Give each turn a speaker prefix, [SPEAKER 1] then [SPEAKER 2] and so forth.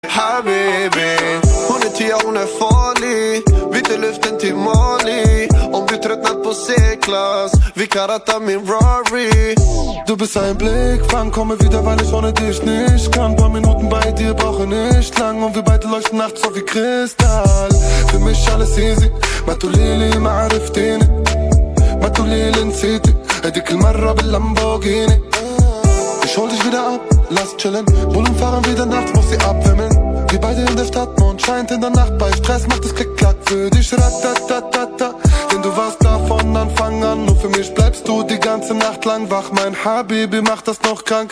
[SPEAKER 1] Habibi, hon är 10, hon är farlig. Vi till luften till Mali. Om du tröttnat på C-klass, vi kan ratta min Rari.
[SPEAKER 2] Du bist ein Blickfang, komme wieder, weil ich ohne dich nicht kann. Paar Minuten bei dir brauche nicht lang. Und wir beide leuchten nachts so wie Kristall. Für mich alles easy, ما تقوليلي ما عرفتيني ما تقوليلي نسيتي هديك المرة باللامبورجيني. Ich hol dich wieder ab, lass chillen. Bullen fahren wieder nachts, muss sie abwimmeln. Wir beide in der Stadt, Mond scheint in der Nacht. Bei Stress macht es Klick-Klack für dich, ratatatata. Denn du warst da von Anfang an. Nur für mich bleibst du die ganze Nacht lang wach. Mein Habibi macht das noch krank.